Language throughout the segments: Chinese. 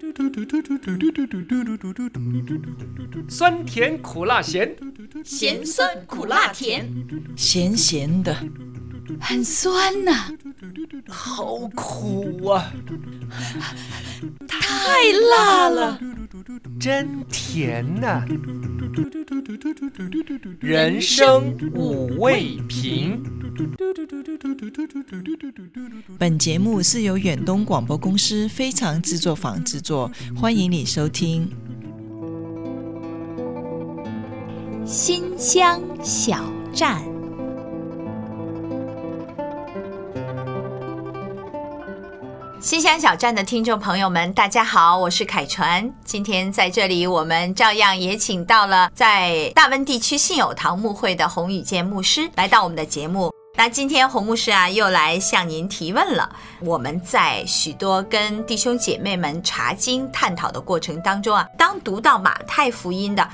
酸甜苦辣咸， 咸酸苦辣甜， 咸咸的，很酸呐， 好苦啊！ 太辣了， 真甜呐！人生五味瓶。 本节目是由远东广播公司非常制作坊制作，欢迎你收听。 馨香小站。馨香小站的听众朋友们，大家好，我是凯传。今天在这里，我们照样也请到了在大温地区信友堂牧会的洪宇健牧师来到我们的节目。那今天洪牧师又来向您提问了。我们在许多跟弟兄姐妹们查经探讨的过程当中当读到马太福音的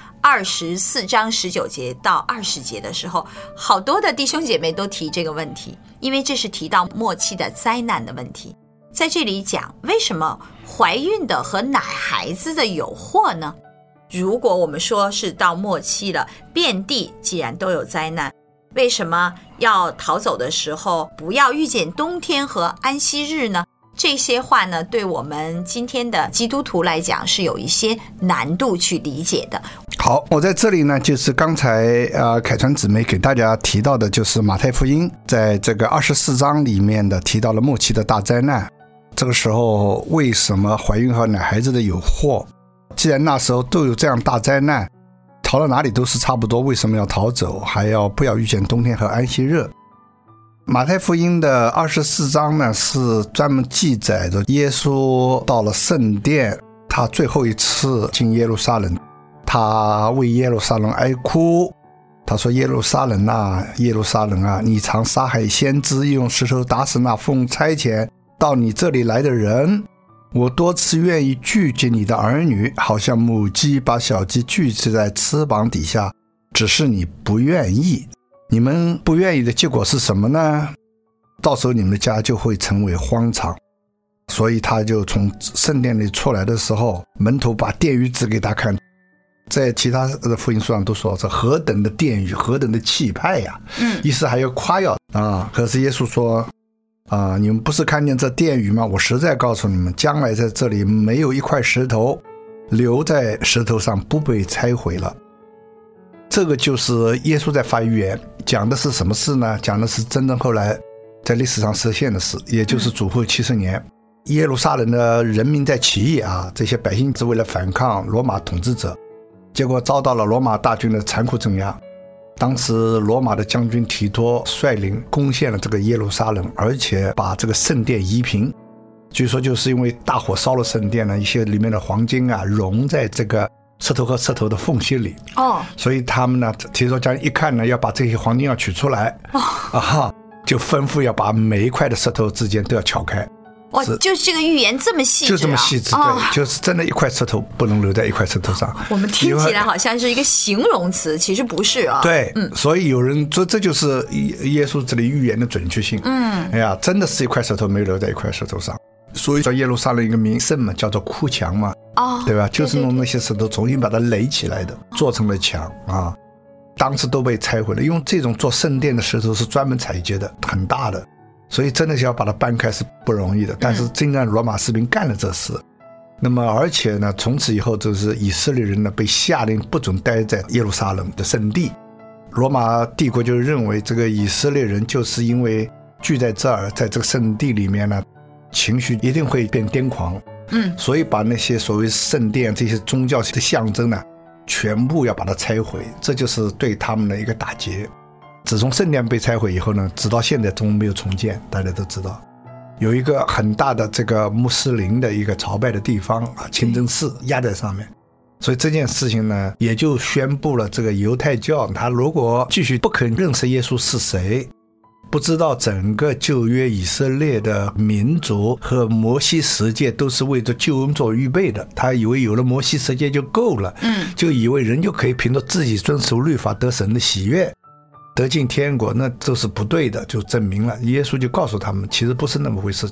24章19节到20节的时候，好多的弟兄姐妹都提这个问题，因为这是提到末期的灾难的问题。在这里讲，为什么怀孕的和奶孩子的有祸呢？如果我们说是到末期了，遍地既然都有灾难，为什么要逃走的时候不要遇见冬天和安息日呢？这些话呢，对我们今天的基督徒来讲是有一些难度去理解的。 好，我在这里呢，就是刚才凯传姊妹给大家提到的，就是马太福音在这个24章里面的提到了末期的大灾难。这个时候为什么怀孕和奶孩子的有祸？既然那时候都有这样大灾难，逃到哪里都是差不多，为什么要逃走，还要不要遇见冬天和安息日？马太福音的24章呢，是专门记载着耶稣到了圣殿，他最后一次进耶路撒冷，他为耶路撒冷哀哭。他说，耶路撒冷啊，耶路撒冷啊，你常杀害先知，用石头打死那奉差遣到你这里来的人，我多次愿意聚集你的儿女，好像母鸡把小鸡聚集在翅膀底下，只是你不愿意。你们不愿意的结果是什么呢？到时候你们的家就会成为荒场。所以他就从圣殿里出来的时候，门徒把殿宇指给他看，在其他的福音书上都说这何等的殿宇，何等的气派呀！意思还要夸耀可是耶稣说你们不是看见这殿宇吗？我实在告诉你们，将来在这里没有一块石头留在石头上不被拆毁了。这个就是耶稣在发预言，讲的是什么事呢？讲的是真正后来在历史上实现的事，也就是主后70年，耶路撒冷的人民在起义这些百姓是为了反抗罗马统治者，结果遭到了罗马大军的残酷镇压。当时罗马的将军提多率领攻陷了这个耶路撒冷，而且把这个圣殿夷平。据说就是因为大火烧了圣殿呢，一些里面的黄金融在这个石头和石头的缝隙里所以他们呢，提多将军一看呢，要把这些黄金要取出来就吩咐要把每一块的石头之间都要撬开。 哇，就是这个预言这么细致就这么细致，对，就是真的一块石头不能留在一块石头上。 我们听起来好像是一个形容词，其实不是对，所以有人说这就是耶稣这里预言的准确性。真的是一块石头没留在一块石头上。所以说耶路撒冷一个名胜嘛，叫做哭墙嘛，对吧？就是用那些石头重新把它垒起来的，做成了墙当时都被拆毁了。用这种做圣殿的石头是专门采集的，很大的。所以真的是要把它搬开是不容易的，但是竟然罗马士兵干了这事。那么而且呢，从此以后就是以色列人呢被下令不准待在耶路撒冷的圣地。罗马帝国就认为这个以色列人就是因为聚在这儿，在这个圣地里面呢，情绪一定会变癫狂。所以把那些所谓圣殿这些宗教的象征呢，全部要把它拆毁，这就是对他们的一个打击。自从圣殿被拆毁以后呢，直到现在都没有重建。大家都知道有一个很大的这个穆斯林的一个朝拜的地方清真寺压在上面，所以这件事情呢，也就宣布了这个犹太教他如果继续不肯认识耶稣是谁，不知道整个旧约以色列的民族和摩西十诫都是为着救恩做预备的，他以为有了摩西十诫就够了，就以为人就可以凭着自己遵守律法得神的喜悦，得进天国，那这是不对的，就证明了耶稣就告诉他们其实不是那么回事。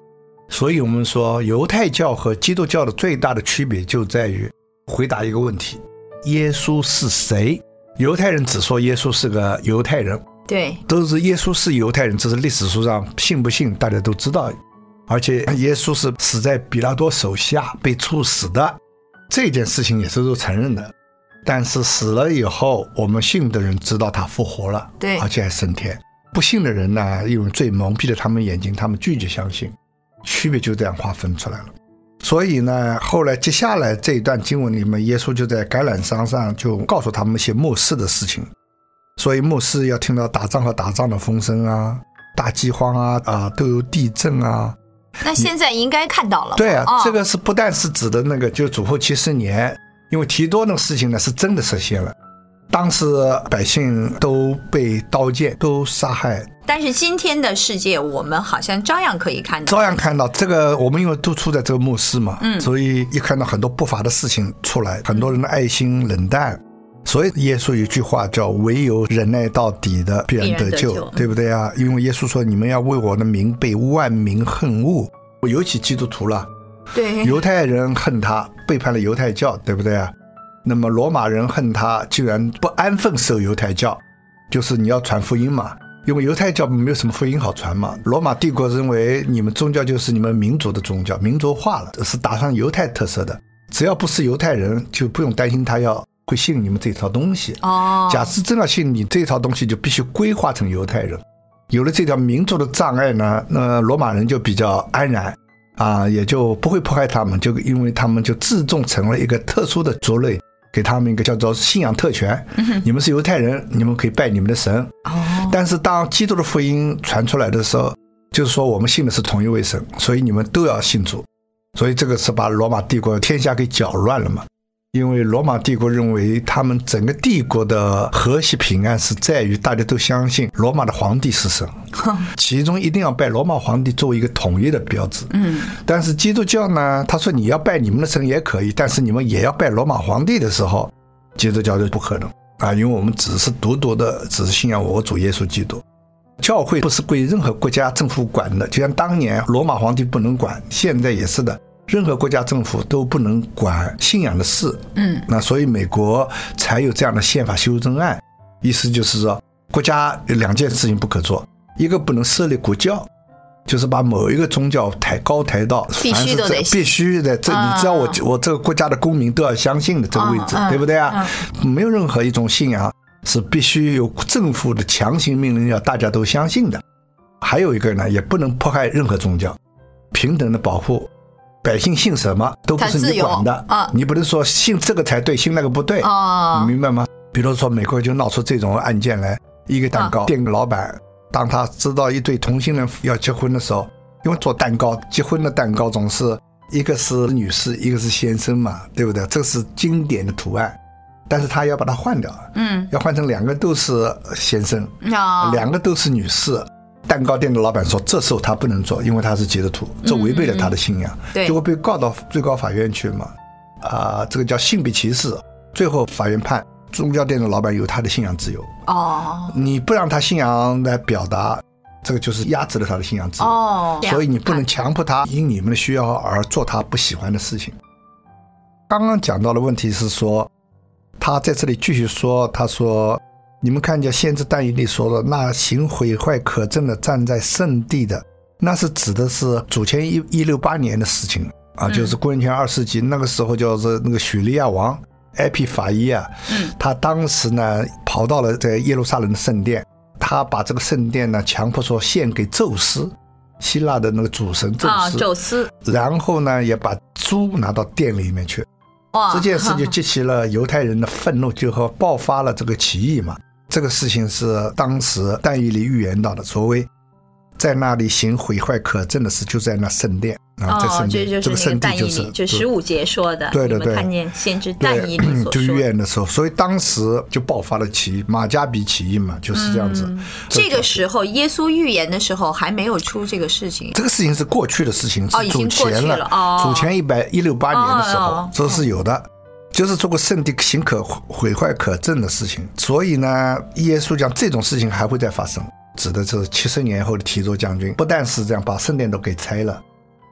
所以我们说犹太教和基督教的最大的区别就在于回答一个问题：耶稣是谁？犹太人只说耶稣是个犹太人， 对， 都是耶稣是犹太人，这是历史书上信不信大家都知道。而且耶稣是死在比拉多手下被处死的，这件事情也是都承认的。但是死了以后，我们信的人知道他复活了， 对， 而且还升天。不信的人呢，因为罪蒙蔽了他们眼睛，他们拒绝相信，区别就这样划分出来了。所以呢，后来接下来这一段经文里面，耶稣就在橄榄山上就告诉他们一些末世的事情。所以末世要听到打仗和打仗的风声啊，大饥荒啊，都有地震啊。 那现在应该看到了。 对啊，这个是不但是指的那个就主后70年，因为提多那个事情呢是真的实现了，当时百姓都被刀剑都杀害。 但是今天的世界我们好像照样可以看到， 照样看到这个，我们因为都处在这个末世嘛，所以一看到很多不法的事情出来，很多人的爱心冷淡，所以耶稣有一句话叫唯有忍耐到底的必然得救，对不对啊？因为耶稣说你们要为我的名被万民恨恶，尤其基督徒了， 对， 犹太人恨他，背叛了犹太教，对不对啊？那么罗马人恨他，居然不安分守犹太教，就是你要传福音嘛，因为犹太教没有什么福音好传嘛。罗马帝国认为你们宗教就是你们民族的宗教，民族化了，是打上犹太特色的，只要不是犹太人就不用担心他要会信你们这套东西。假设真要信你这套东西，就必须规划成犹太人。有了这条民族的障碍呢，那罗马人就比较安然也就不会迫害他们，就因为他们就自重成了一个特殊的族类，给他们一个叫做信仰特权。你们是犹太人，你们可以拜你们的神。但是当基督的福音传出来的时候，就是说我们信的是同一位神，所以你们都要信主。所以这个是把罗马帝国天下给搅乱了嘛。因为罗马帝国认为他们整个帝国的和谐平安是在于大家都相信罗马的皇帝是神，其中一定要拜罗马皇帝作为一个统一的标志。但是基督教呢，他说你要拜你们的神也可以，但是你们也要拜罗马皇帝的时候，基督教就不可能因为我们只是独独的只是信仰我主耶稣基督。教会不是归任何国家政府管的，就像当年罗马皇帝不能管，现在也是的，任何国家政府都不能管信仰的事。那所以美国才有这样的宪法修正案，意思就是说国家有2件事情不可做，一个不能设立国教，就是把某一个宗教抬高抬到必须都得必须的，这你知道我这个国家的公民都要相信的这个位置，对不对啊？没有任何一种信仰是必须有政府的强行命令要大家都相信的。还有一个呢，也不能迫害任何宗教，平等的保护百姓信什么都不是你管的你不能说信这个才对，信那个不对你明白吗？比如说美国就闹出这种案件来，一个蛋糕店老板，当他知道一对同性人要结婚的时候，因为做蛋糕结婚的蛋糕总是一个是女士一个是先生嘛，对不对？这是经典的图案，但是他要把它换掉，要换成2个都是先生2个都是女士。蛋糕店的老板说这时候他不能做，因为他是基督徒，这违背了他的信仰，就会被告到最高法院去嘛。这个叫性别歧视。最后法院判宗教店的老板有他的信仰自由你不让他信仰来表达，这个就是压制了他的信仰自由所以你不能强迫他因你们的需要而做他不喜欢的事情。刚刚讲到的问题是说，他在这里继续说，他说你们看见先知但以理说的那行毁坏可憎的站在圣地的，那是指的是主前168年的事情就是公元前2世纪，那个时候就是那个叙利亚王埃皮法伊他当时呢跑到了在耶路撒冷的圣殿，他把这个圣殿呢强迫说献给宙斯，希腊的那个主神宙斯然后呢也把猪拿到殿里面去。这件事就激起了犹太人的愤怒，就和爆发了这个起义嘛。这个事情是当时但以理预言到的，所谓在那里行毁坏可憎的事，就在那圣殿在圣殿， 这就是那个但以理就15节说的， 对， 你们看见先知但以理所说就预言的时候，所以当时就爆发了起义，马加比起义嘛，就是这样子。 这个时候耶稣预言的时候还没有出这个事情， 这个事情是过去的事情，是主前了主前168年的时候这是有的，就是做过圣地行可毁坏可憎的事情。所以呢耶稣讲这种事情还会再发生，指的是70年后的提多将军不但是这样把圣殿都给拆了，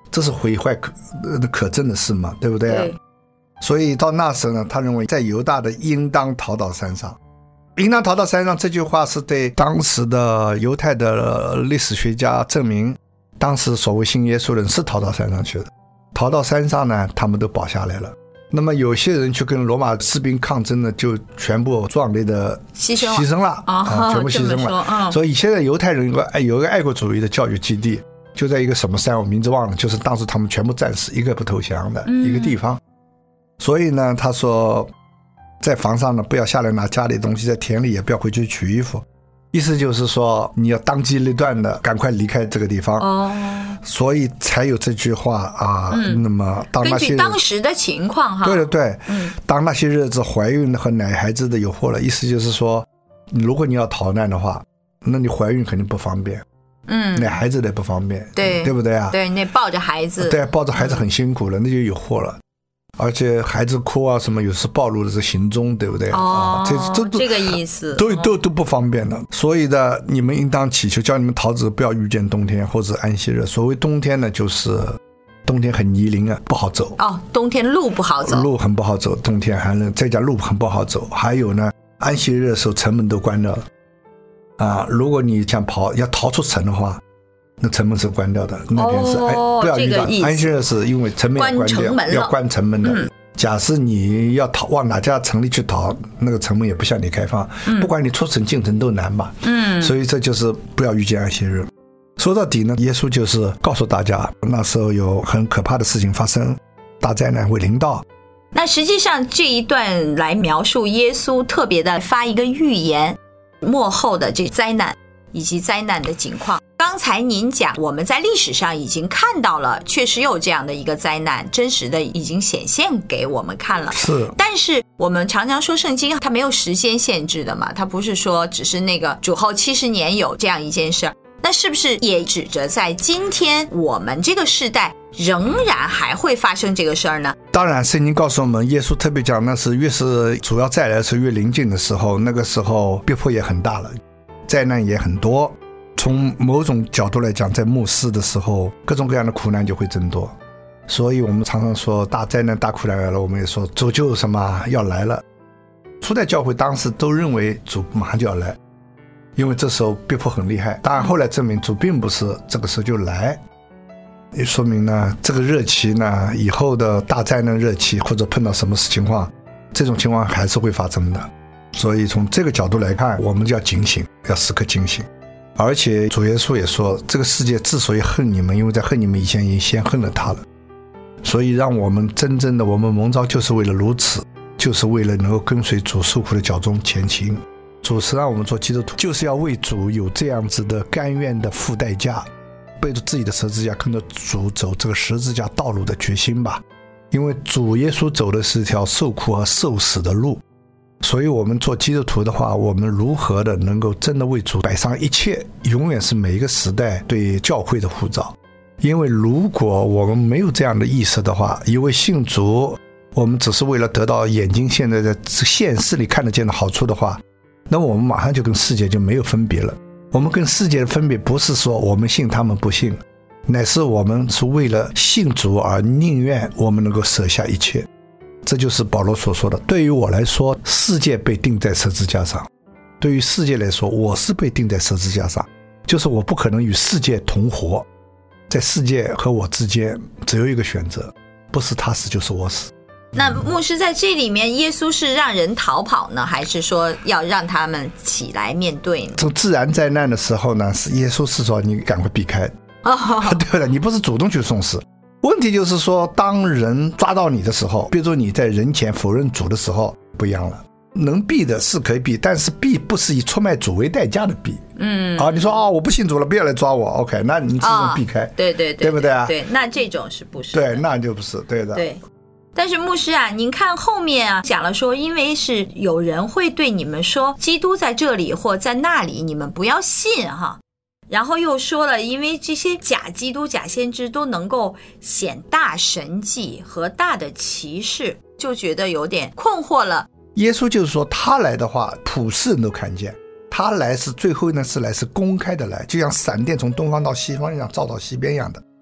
这是毁坏可憎的事嘛，对不对啊？ 对。 所以到那时候呢，他认为在犹大的应当逃到山上。应当逃到山上这句话是对当时的犹太的历史学家证明，当时所谓信耶稣人是逃到山上去的。逃到山上呢，他们都保下来了。那么有些人去跟罗马士兵抗争呢，就全部壮烈的牺牲了全部牺牲了。所以现在犹太人有一个爱国主义的教育基地，就在一个什么山我名字忘了，就是当时他们全部战死一个不投降的一个地方。所以呢，他说在房上呢不要下来拿家里的东西，在田里也不要回去取衣服，意思就是说你要当机立断的赶快离开这个地方。所以才有这句话啊。那么当那些根据当时的情况哈， 对对对，当那些日子怀孕和奶孩子的有祸了，意思就是说如果你要逃难的话，那你怀孕肯定不方便，奶孩子也不方便，对不对啊？对， 你抱着孩子， 对，抱着孩子很辛苦了，那就有祸了。而且孩子哭啊什么，有时暴露的是行踪，对不对？ 这个意思都不方便的。所以呢，你们应当祈求，叫你们桃子不要遇见冬天或者安息日。所谓冬天呢，就是冬天很泥泞啊，不好走。 冬天路不好走， 路很不好走，冬天寒冷，再加路很不好走。还有呢，安息日的时候城门都关掉了如果你想要逃出城的话，那城门是关掉的，那天是不要遇到安息日，是因为城门要关掉，要关城门的。假设你要往哪家城里去逃，那个城门也不向你开放，不管你出城进城都难嘛。所以这就是不要遇见安息日。说到底呢，耶稣就是告诉大家，那时候有很可怕的事情发生，大灾难会临到。 那实际上这一段来描述耶稣特别的发一个预言，末后的这灾难以及灾难的情况。刚才您讲我们在历史上已经看到了，确实有这样的一个灾难，真实的已经显现给我们看了。 是， 但是我们常常说圣经它没有时间限制的嘛，它不是说只是那个主后70年有这样一件事，那是不是也指着在今天我们这个时代仍然还会发生这个事儿呢？ 当然圣经告诉我们，耶稣特别讲，那是越是主要再来的时候，越临近的时候，那个时候逼迫也很大了，灾难也很多。从某种角度来讲，在末世的时候，各种各样的苦难就会增多。所以我们常常说大灾难大苦难来了，我们也说主就什么要来了。初代教会当时都认为主马上就要来，因为这时候逼迫很厉害。当然后来证明主并不是这个时候就来，也说明呢这个热期呢，以后的大灾难热期或者碰到什么情况，这种情况还是会发生的。所以从这个角度来看，我们就要警醒，要时刻警醒。而且主耶稣也说，这个世界之所以恨你们，因为在恨你们以前也先恨了他了。所以让我们真正的我们蒙召就是为了如此，就是为了能够跟随主受苦的脚踪前行。主是让我们做基督徒，就是要为主有这样子的甘愿的付代价，背着自己的十字架，跟着主走这个十字架道路的决心吧。因为主耶稣走的是一条受苦和受死的路，所以我们做基督徒的话，我们如何的能够真的为主摆上一切，永远是每一个时代对教会的呼召。因为如果我们没有这样的意识的话，以为信主我们只是为了得到眼睛现在在现实里看得见的好处的话，那么我们马上就跟世界就没有分别了。我们跟世界的分别不是说我们信他们不信，乃是我们是为了信主而宁愿我们能够舍下一切。这就是保罗所说的，对于我来说，世界被钉在十字架上，对于世界来说，我是被钉在十字架上，就是我不可能与世界同活，在世界和我之间只有一个选择，不是他死就是我死。 那牧师在这里面，耶稣是让人逃跑呢，还是说要让他们起来面对呢？ 从自然灾难的时候呢，是耶稣是说你赶快避开对了，你不是主动去送死。问题就是说，当人抓到你的时候，比如说你在人前否认主的时候，不一样了。能避的是可以避，但是避不是以出卖主为代价的避。你说我不信主了，不要来抓我 ，OK， 那你这种避开， 对对对， 对不对啊？ 对，那这种是不是的？ 对，那就不是对的。 对，但是牧师啊，您看后面啊讲了说，因为是有人会对你们说，基督在这里或在那里，你们不要信哈。然后又说了，因为这些假基督、假先知都能够显大神迹和大的奇事，就觉得有点困惑了。 耶稣就是说，他来的话，普世人都看见。他来是最后呢，是来是公开的来，就像闪电从东方到西方一样，照到西边一样的。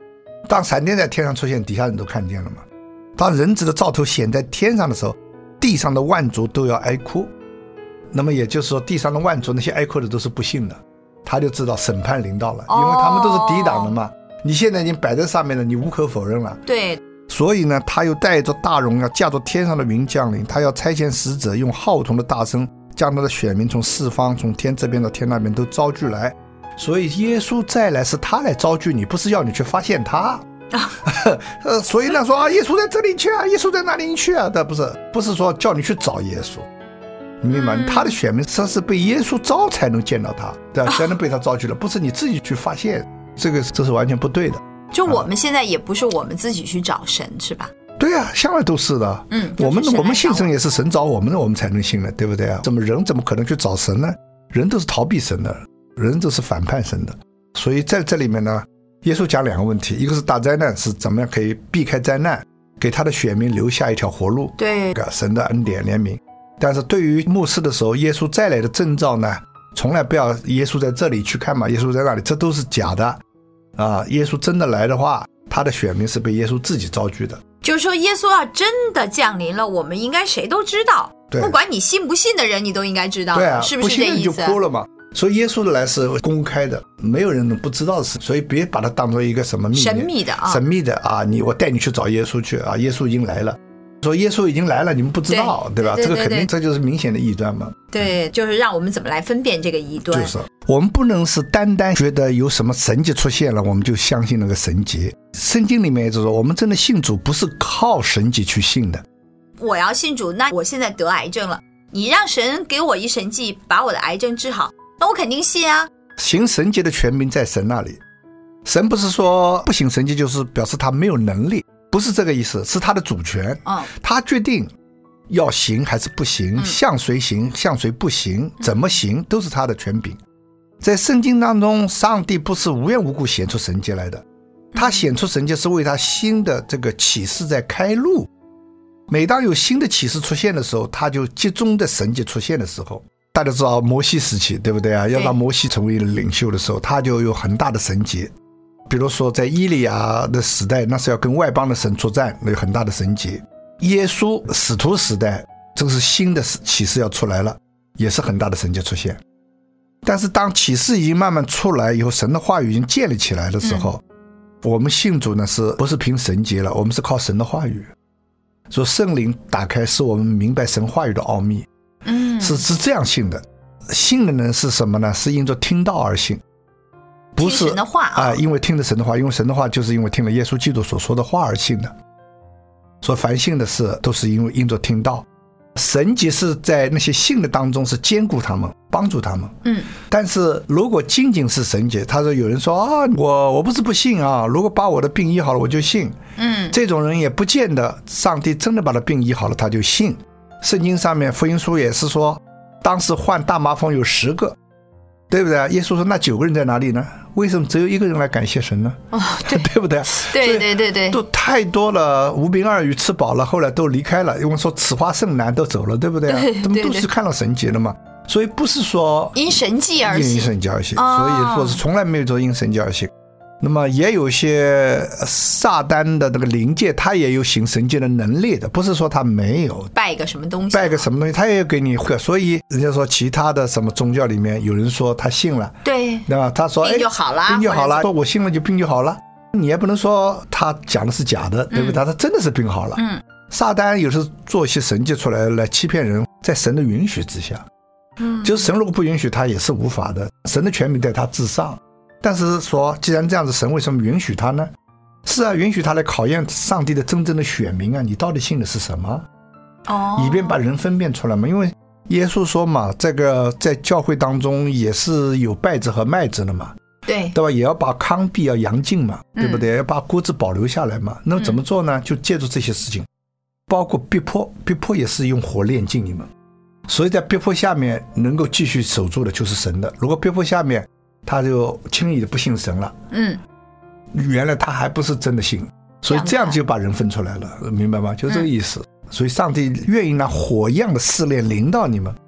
当闪电在天上出现，底下人都看见了嘛。当人子的兆头显在天上的时候，地上的万族都要哀哭。那么也就是说，地上的万族那些哀哭的都是不信的，他就知道审判临到了，因为他们都是抵挡的嘛。你现在已经摆在上面了，你无可否认了。 对。 所以呢，他又带着大荣耀，驾着天上的云降临，他要差遣使者，用号筒的大声，将他的选民从四方，从天这边到天那边都招聚来。所以耶稣再来是他来招聚你，不是要你去发现他。所以呢说啊，耶稣在这里去啊，耶稣在哪里去啊？不是说叫你去找耶稣，你明白吗？他的选民他是被耶稣招才能见到他，对吧？才能被他招聚了，不是你自己去发现，这是完全不对的。 就我们现在也不是我们自己去找神，是吧？ 对啊，向来都是的。我们信神也是神找我们的，我们才能信的，对不对啊？人怎么可能去找神呢？人都是逃避神的，人都是反叛神的。所以在这里面呢，耶稣讲两个问题，一个是大灾难是怎么样可以避开灾难，给他的选民留下一条活路，对，神的恩典怜悯。但是对于末世的时候，耶稣再来的征兆呢，从来不要耶稣在这里去看嘛，耶稣在那里，这都是假的啊！耶稣真的来的话，他的选民是被耶稣自己招聚的。 就是说耶稣要真的降临了，我们应该谁都知道，不管你信不信的人，你都应该知道，对啊，是不是这意思？ 不信的就哭了嘛。所以耶稣的来是公开的，没有人能不知道的事，所以别把它当作一个什么秘密神秘的啊， 神秘的啊！我带你去找耶稣去啊，耶稣已经来了。说耶稣已经来了，你们不知道， 对吧？这个肯定，这就是明显的异端嘛。 对，就是让我们怎么来分辨这个异端。 就是我们不能是单单觉得有什么神迹出现了，我们就相信那个神迹。圣经里面也就是说，我们真的信主不是靠神迹去信的。 我要信主，那我现在得癌症了，你让神给我一神迹，把我的癌症治好，那我肯定信啊。 行神迹的权柄在神那里，神不是说不行神迹就是表示他没有能力。不是这个意思，是他的主权，他决定要行还是不行，向谁行向谁不行，怎么行都是他的权柄。在圣经当中，上帝不是无缘无故显出神迹来的，他显出神迹是为他新的这个启示在开路。每当有新的启示出现的时候，他就集中的神迹出现的时候，大家知道摩西时期对不对啊？要让摩西成为领袖的时候，他就有很大的神迹。比如说在以利亚的时代，那是要跟外邦的神作战，有很大的神迹。耶稣使徒时代，这个是新的启示要出来了，也是很大的神迹出现。但是当启示已经慢慢出来以后，神的话语已经建立起来的时候，我们信主呢，是不是凭神迹了？我们是靠神的话语。说圣灵打开，使我们明白神话语的奥秘，是这样信的。信的人是什么呢？是因着听道而信。不是听神的话啊， 因为听了神的话，因为神的话就是因为听了耶稣基督所说的话而信的。所以凡信的事都是因着听道，神迹是在那些信的当中是兼顾他们，帮助他们。但是如果仅仅是神迹，他说有人说啊，我不是不信啊，如果把我的病医好了我就信。这种人也不见得上帝真的把他病医好了他就信。圣经上面福音书也是说，当时患大麻风有10个。对不对？耶稣说那9个人在哪里呢？为什么只有1个人来感谢神呢？对不对？ 对， 都太多了，无病2语吃饱了，后来都离开了。因为说此花甚难都走了，对不对？他们都是看到神迹了嘛。所以不是说因神迹而行， 因神迹而行，所以说是从来没有说因神迹而行。那么也有些撒旦的这个灵界，他也有行神迹的能力的，不是说他没有。 拜个什么东西， 他也给你。所以人家说其他的什么宗教里面，有人说他信了，对吧？他说病就好了， 病就好了，说我信了就病就好了，你也不能说他讲的是假的，对不对？他真的是病好了。撒旦有时做一些神迹出来欺骗人，在神的允许之下，就是神如果不允许，他也是无法的，神的权柄在他至上。但是说既然这样子，神为什么允许他呢？是啊，允许他来考验上帝的真正的选民啊，你到底信的是什么？以便把人分辨出来嘛。因为耶稣说嘛，这个在教会当中也是有稗子和麦子的嘛，对吧？也要把糠秕要扬净嘛，对不对？要把果子保留下来嘛。那么怎么做呢？就借助这些事情，包括逼迫也是用火炼净你们。所以在逼迫下面能够继续守住的就是神的，如果逼迫下面他就轻易的不信神了，原来他还不是真的信，所以这样就把人分出来了，明白吗？就这个意思。所以上帝愿意拿火一样的试炼临到你们，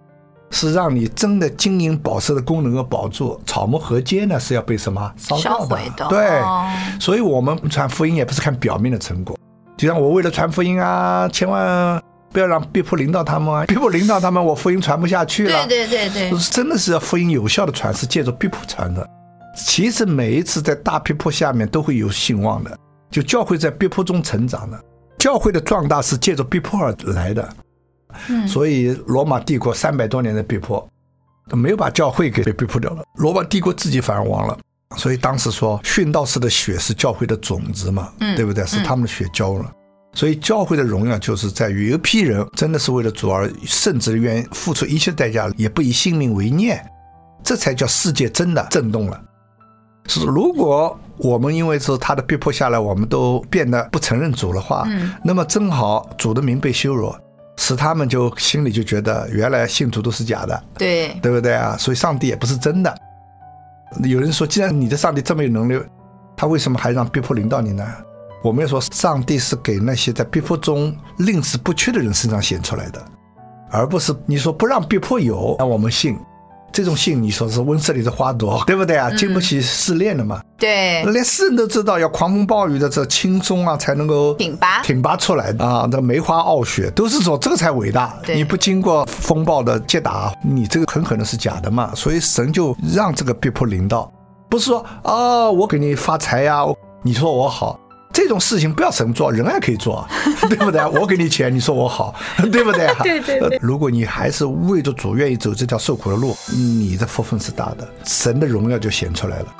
是让你真的金银宝石的功能要保住，草木禾秸呢是要被什么烧掉的？ 烧毁的。 对，所以我们传福音也不是看表面的成果。就像我为了传福音啊，千万不要让逼迫领导他们啊，逼迫领导他们，我福音传不下去了。 对对对对， 真的是要福音有效的传，是借助逼迫传的。其实每一次在大逼迫下面都会有兴旺的，就教会在逼迫中成长的。教会的壮大是借助逼迫而来的。所以罗马帝国300多年的逼迫没有把教会给逼迫掉了，罗马帝国自己反而亡了。所以当时说殉道士的血是教会的种子嘛，对不对？是他们的血浇了。所以教会的荣耀就是在于有一批人真的是为了主而甚至愿意付出一切代价，也不以性命为念，这才叫世界真的震动了。是如果我们因为是他的逼迫下来，我们都变得不承认主的话，那么正好主的名被羞辱，使他们就心里就觉得原来信徒都是假的，对不对啊？所以上帝也不是真的。有人说，既然你的上帝这么有能力，他为什么还让逼迫临到你呢？我们要说，上帝是给那些在逼迫中吝啬不屈的人身上显出来的，而不是你说不让逼迫有，让我们信。这种信你说是温室里的花朵，对不对啊？经不起试炼的嘛。对，连世人都知道要狂风暴雨的这轻松啊，才能够挺拔出来啊。这梅花傲雪都是说这个才伟大。你不经过风暴的击打，你这个很可能是假的嘛。所以神就让这个逼迫临到，不是说我给你发财呀，你说我好。这种事情不要神做，人还可以做，对不对？我给你钱，你说我好，对不对？对对对。如果你还是为着主愿意走这条受苦的路，你的福分是大的，神的荣耀就显出来了。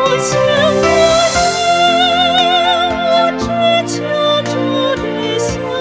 我只求主的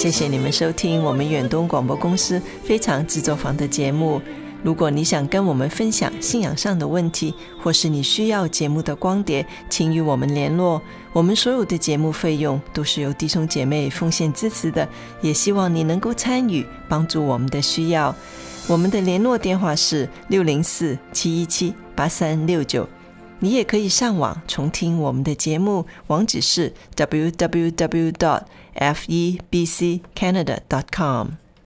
谢谢你们收听我们远东广播公司非常制作坊的节目。如果你想跟我们分享信仰上的问题，或是你需要节目的光碟，请与我们联络。我们所有的节目费用都是由弟兄姐妹奉献支持的，也希望你能够参与，帮助我们的需要。我们的联络电话是604-717-8369。你也可以上网重听我们的节目，网址是 www.febccanada.com。